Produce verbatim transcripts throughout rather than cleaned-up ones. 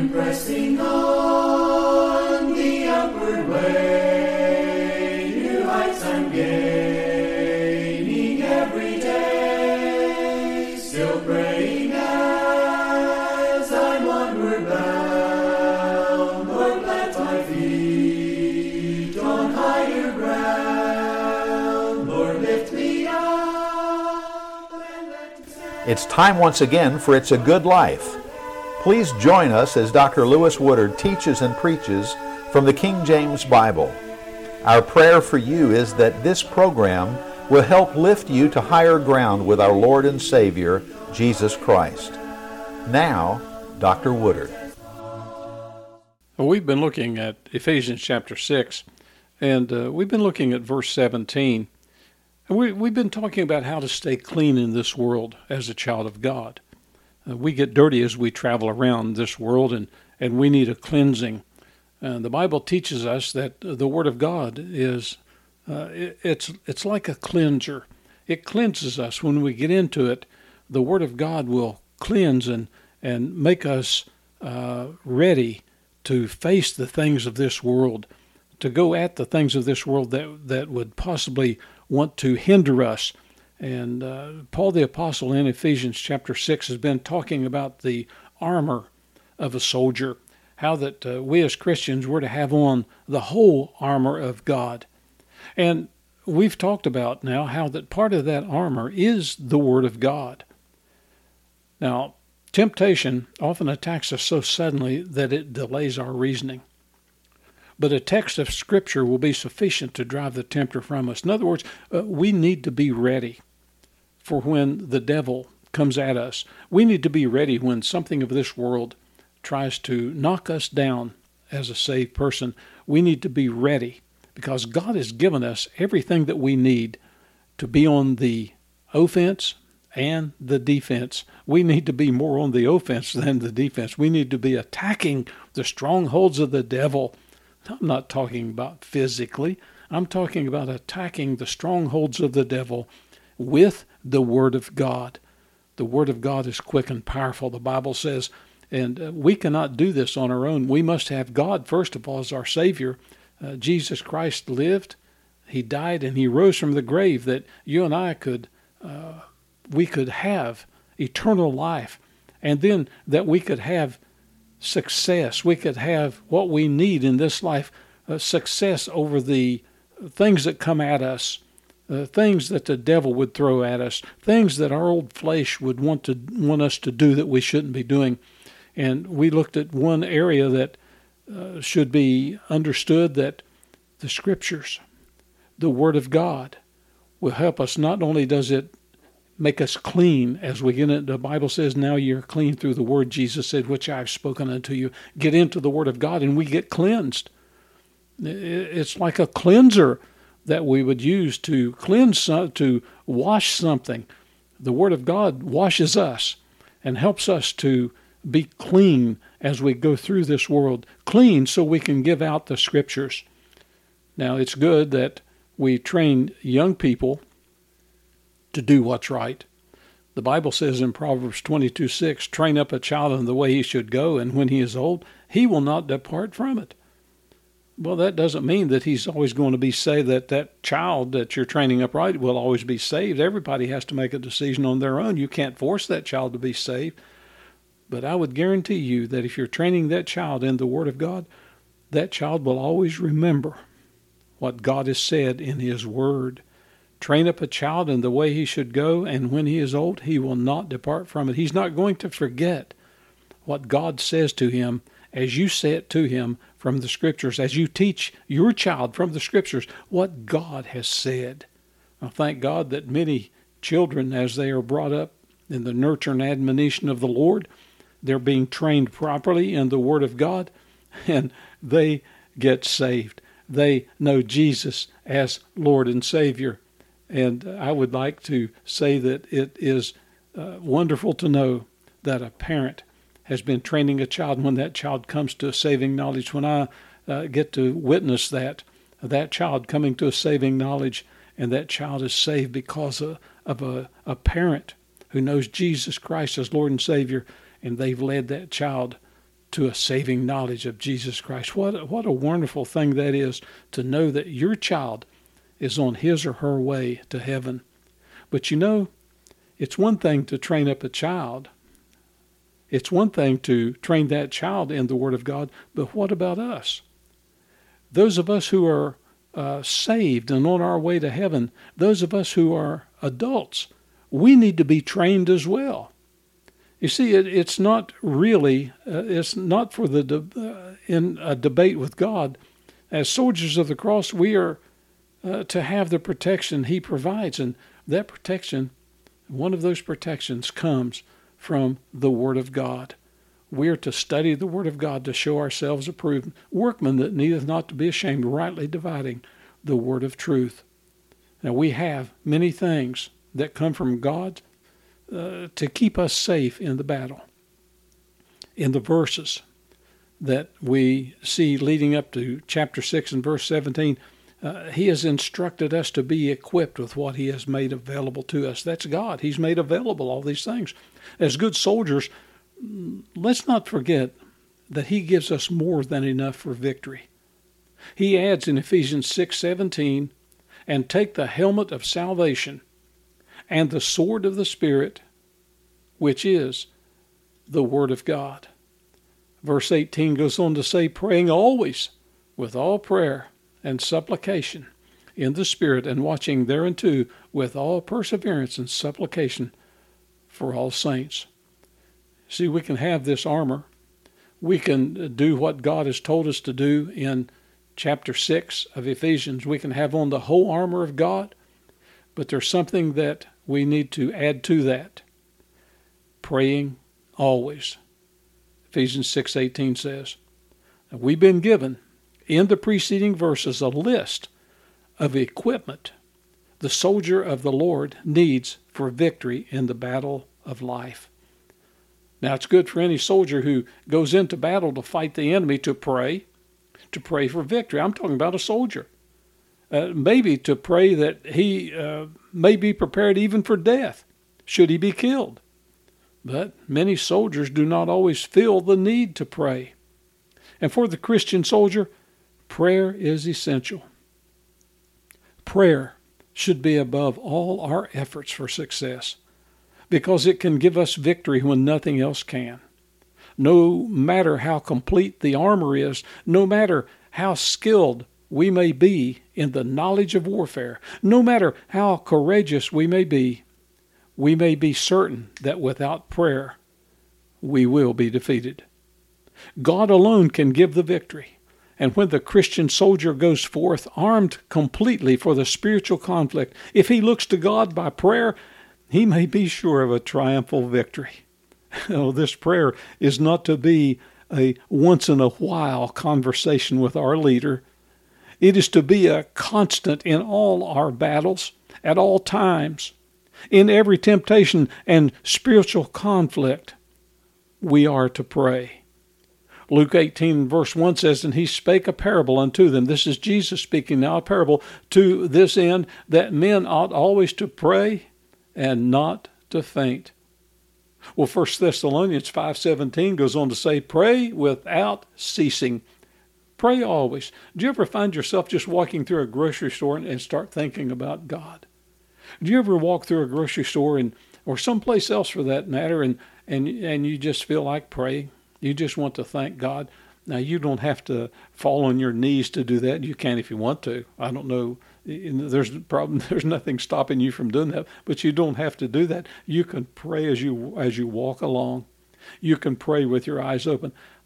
pressing on the upward way, new heights I'm gaining every day, still praying as I'm onward bound. Lord, plant my feet on higher ground. Lord, lift me up and let me stand. It's time once again for It's a Good Life. Please join us as Doctor Lewis Woodard teaches and preaches from the King James Bible. Our prayer for you is that this program will help lift you to higher ground with our Lord and Savior, Jesus Christ. Now, Doctor Woodard. Well, we've been looking at Ephesians chapter six, and uh, we've been looking at verse seventeen. And we, we've been talking about how to stay clean in this world as a child of God. Uh, we get dirty as we travel around this world, and, and we need a cleansing. Uh, the Bible teaches us that the Word of God is, uh, it, it's it's like a cleanser. It cleanses us. When we get into it, the Word of God will cleanse and, and make us uh, ready to face the things of this world, to go at the things of this world that, that would possibly want to hinder us. And uh, Paul the Apostle in Ephesians chapter six has been talking about the armor of a soldier, how that uh, we as Christians were to have on the whole armor of God. And we've talked about now how that part of that armor is the Word of God. Now, temptation often attacks us so suddenly that it delays our reasoning. But a text of Scripture will be sufficient to drive the tempter from us. In other words, uh, we need to be ready for when the devil comes at us. We need to be ready when something of this world tries to knock us down as a saved person. We need to be ready because God has given us everything that we need to be on the offense and the defense. We need to be more on the offense than the defense. We need to be attacking the strongholds of the devil. I'm not talking about physically. I'm talking about attacking the strongholds of the devil with the Word of God. The Word of God is quick and powerful, the Bible says, and uh, we cannot do this on our own. We must have God, first of all, as our Savior. Uh, Jesus Christ lived, He died, and He rose from the grave that you and I could, uh, we could have eternal life, and then that we could have success. We could have what we need in this life, uh, success over the things that come at us, uh, things that the devil would throw at us, things that our old flesh would want to want us to do that we shouldn't be doing. And we looked at one area that uh, should be understood, that the Scriptures, the Word of God, will help us. Not only does it make us clean as we get into, the Bible says, now you're clean through the word, Jesus said, which I have spoken unto you. Get into the Word of God and we get cleansed. It's like a cleanser that we would use to cleanse, to wash something. The Word of God washes us and helps us to be clean as we go through this world. Clean so we can give out the Scriptures. Now, it's good that we train young people to do what's right. The Bible says in Proverbs twenty-two six, train up a child in the way he should go, and when he is old, he will not depart from it. Well, that doesn't mean that he's always going to be saved, that that child that you're training up right will always be saved. Everybody has to make a decision on their own. You can't force that child to be saved. But I would guarantee you that if you're training that child in the Word of God, that child will always remember what God has said in His Word. Train up a child in the way he should go, and when he is old, he will not depart from it. He's not going to forget what God says to him as you say it to him from the Scriptures, as you teach your child from the Scriptures what God has said. I thank God that many children, as they are brought up in the nurture and admonition of the Lord, they're being trained properly in the Word of God, and they get saved. They know Jesus as Lord and Savior. And I would like to say that it is uh, wonderful to know that a parent has been training a child. When that child comes to a saving knowledge, when I uh, get to witness that, that child coming to a saving knowledge, and that child is saved because of, of a, a parent who knows Jesus Christ as Lord and Savior, and they've led that child to a saving knowledge of Jesus Christ. What, what a wonderful thing that is, to know that your child is on his or her way to heaven. But you know, it's one thing to train up a child. It's one thing to train that child in the Word of God, but what about us? Those of us who are uh, saved and on our way to heaven, those of us who are adults, we need to be trained as well. You see, it, it's not really, uh, it's not for the, de- uh, in a debate with God. As soldiers of the cross, we are uh, to have the protection He provides, and that protection, one of those protections comes from the Word of God. We are to study the Word of God to show ourselves approved, workmen that needeth not to be ashamed, rightly dividing the word of truth. Now, we have many things that come from God uh, to keep us safe in the battle. In the verses that we see leading up to chapter six and verse seventeen, uh, He has instructed us to be equipped with what He has made available to us. That's God. He's made available all these things. As good soldiers, let's not forget that He gives us more than enough for victory. He adds in Ephesians six seventeen, and take the helmet of salvation and the sword of the Spirit, which is the Word of God. Verse eighteen goes on to say, praying always with all prayer and supplication in the Spirit, and watching thereunto with all perseverance and supplication for all saints. See, we can have this armor. We can do what God has told us to do in chapter six of Ephesians. We can have on the whole armor of God, but there's something that we need to add to that. Praying always. Ephesians six eighteen says, we've been given in the preceding verses a list of equipment the soldier of the Lord needs for victory in the battle of life. Now, it's good for any soldier who goes into battle to fight the enemy to pray, to pray for victory. I'm talking about a soldier. Uh, maybe to pray that he uh, may be prepared even for death, should he be killed. But many soldiers do not always feel the need to pray. And for the Christian soldier, prayer is essential. Prayer should be above all our efforts for success, because it can give us victory when nothing else can. No matter how complete the armor is, no matter how skilled we may be in the knowledge of warfare, no matter how courageous we may be, we may be certain that without prayer, we will be defeated. God alone can give the victory. And when the Christian soldier goes forth armed completely for the spiritual conflict, if he looks to God by prayer, he may be sure of a triumphal victory. Oh, this prayer is not to be a once-in-a-while conversation with our leader. It is to be a constant in all our battles, at all times. In every temptation and spiritual conflict, we are to pray. Luke eighteen verse one says, and he spake a parable unto them. This is Jesus speaking now, a parable, to this end, that men ought always to pray and not to faint. Well, First Thessalonians five seventeen goes on to say, pray without ceasing. Pray always. Do you ever find yourself just walking through a grocery store and start thinking about God? Do you ever walk through a grocery store and or someplace else for that matter, and, and, and you just feel like praying? You just want to thank God. Now, you don't have to fall on your knees to do that. You can if you want to. I don't know. There's problem. There's nothing stopping you from doing that, but you don't have to do that. You can pray as you as you walk along. You can pray with your eyes open.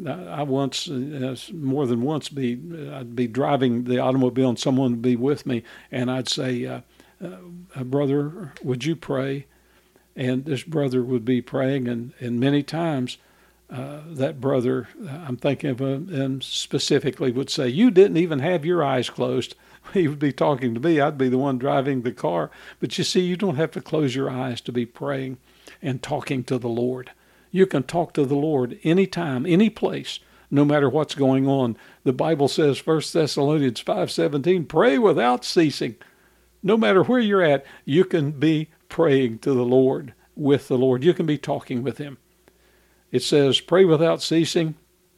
I once, uh, more than once, be I'd be driving the automobile and someone would be with me, and I'd say, uh, uh, "Brother, would you pray?" And this brother would be praying, and, and many times uh, that brother, I'm thinking of him specifically, would say, "You didn't even have your eyes closed." He would be talking to me. I'd be the one driving the car. But you see, you don't have to close your eyes to be praying and talking to the Lord. You can talk to the Lord anytime, any place, no matter what's going on. The Bible says, First Thessalonians five seventeen, pray without ceasing. No matter where you're at, you can be praying to the Lord, with the Lord. You can be talking with Him. It says, pray without ceasing.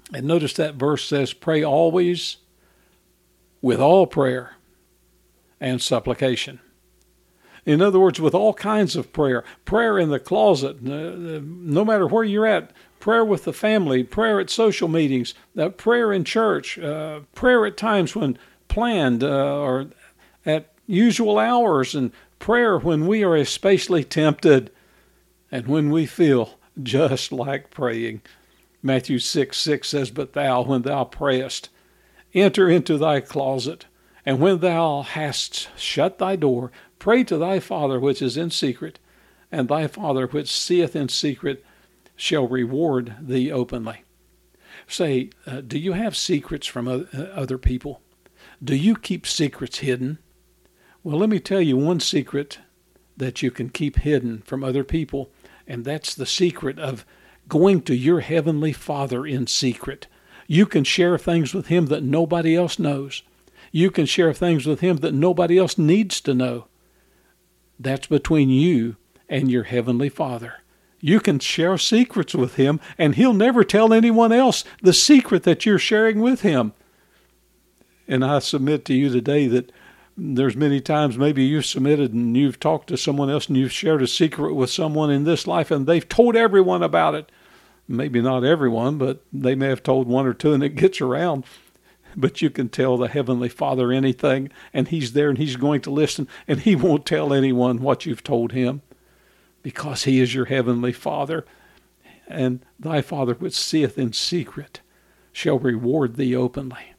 And notice that verse says, pray always with all prayer and supplication. In other words, with all kinds of prayer. Prayer in the closet, no matter where you're at. Prayer with the family, prayer at social meetings, uh, prayer in church, uh, prayer at times when planned uh, or at usual hours, and prayer when we are especially tempted and when we feel just like praying. Matthew six six says, but thou, when thou prayest, enter into thy closet, and when thou hast shut thy door, pray to thy Father which is in secret, and thy Father which seeth in secret shall reward thee openly. Say, uh, do you have secrets from other people? Do you keep secrets hidden? Well, let me tell you one secret that you can keep hidden from other people, and that's the secret of going to your Heavenly Father in secret. You can share things with Him that nobody else knows. You can share things with Him that nobody else needs to know. That's between you and your Heavenly Father. You can share secrets with Him, and He'll never tell anyone else the secret that you're sharing with Him. And I submit to you today that there's many times maybe you've submitted and you've talked to someone else and you've shared a secret with someone in this life, and they've told everyone about it. Maybe not everyone, but they may have told one or two, and it gets around. But you can tell the Heavenly Father anything, and He's there and He's going to listen, and He won't tell anyone what you've told Him, because He is your Heavenly Father. And thy Father which seeth in secret shall reward thee openly.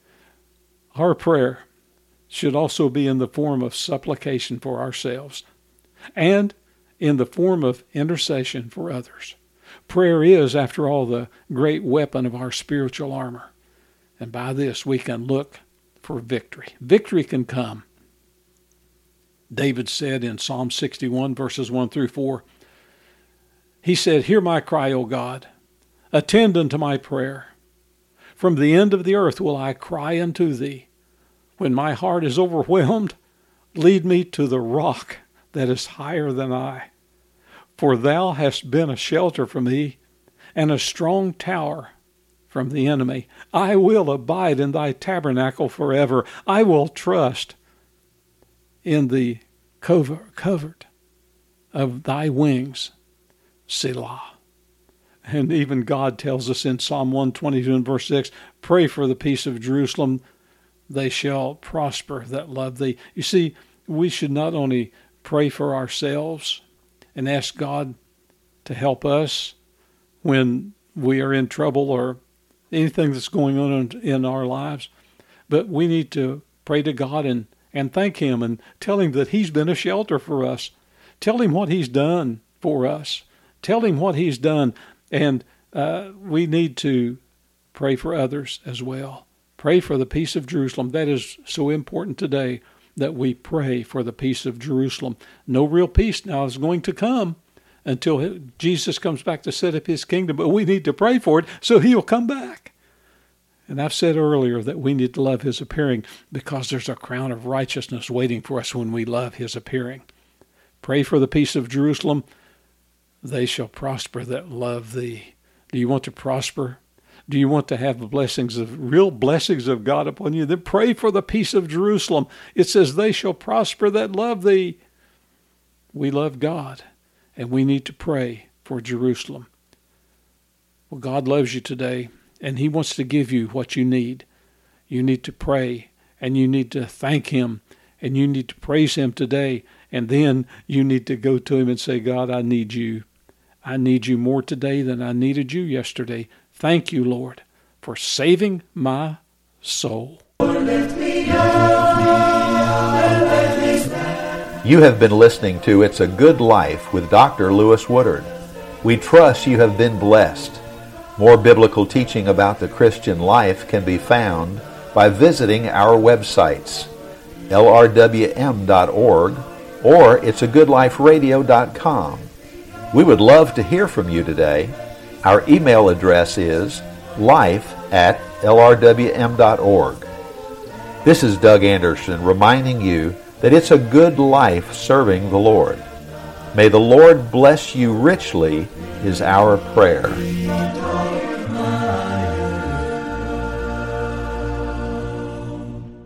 Our prayer should also be in the form of supplication for ourselves and in the form of intercession for others. Prayer is, after all, the great weapon of our spiritual armor. And by this we can look for victory. Victory can come. David said in Psalm sixty-one, verses one through four, he said, hear my cry, O God, attend unto my prayer. From the end of the earth will I cry unto thee. When my heart is overwhelmed, lead me to the rock that is higher than I. For thou hast been a shelter for me, and a strong tower from the enemy. I will abide in thy tabernacle forever. I will trust in the covert, covert of thy wings, Selah. And even God tells us in Psalm one twenty-two and verse six, pray for the peace of Jerusalem. They shall prosper that love thee. You see, we should not only pray for ourselves and ask God to help us when we are in trouble or anything that's going on in our lives, but we need to pray to God and, and thank Him and tell Him that He's been a shelter for us. Tell Him what He's done for us. Tell Him what He's done. And uh, we need to pray for others as well. Pray for the peace of Jerusalem. That is so important today, that we pray for the peace of Jerusalem. No real peace now is going to come until Jesus comes back to set up His kingdom, but we need to pray for it so He'll come back. And I've said earlier that we need to love His appearing because there's a crown of righteousness waiting for us when we love His appearing. Pray for the peace of Jerusalem. They shall prosper that love thee. Do you want to prosper? Do you want to have the blessings of real blessings of God upon you? Then pray for the peace of Jerusalem. It says, they shall prosper that love thee. We love God, and we need to pray for Jerusalem. Well, God loves you today, and He wants to give you what you need. You need to pray, and you need to thank Him, and you need to praise Him today, and then you need to go to Him and say, God, I need you. I need you more today than I needed you yesterday. Thank you, Lord, for saving my soul. You have been listening to It's a Good Life with Doctor Lewis Woodard. We trust you have been blessed. More biblical teaching about the Christian life can be found by visiting our websites, L R W M dot org or it's a good life radio dot com. We would love to hear from you today. Our email address is life at L R W M dot org. This is Doug Anderson reminding you that it's a good life serving the Lord. May the Lord bless you richly is our prayer.